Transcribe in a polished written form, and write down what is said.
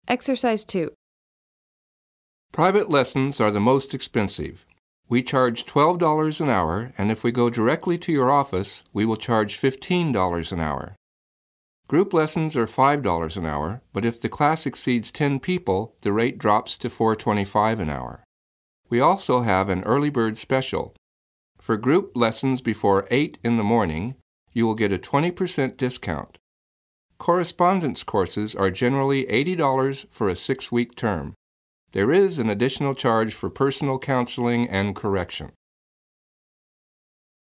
Exercise 2. Private lessons are the most expensive. We charge $12 an hour, and if we go directly to your office, we will charge $15 an hour. Group lessons are $5 an hour, but if the class exceeds 10 people, the rate drops to $4.25 an hour. We also have an early bird special. For group lessons before 8 in the morning, you will get a 20% discount. Correspondence courses are generally $80 for a 6-week term. There is an additional charge for personal counseling and correction.